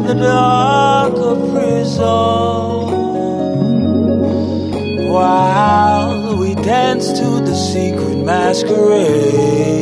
the dark of prison, while we dance to the secret masquerade.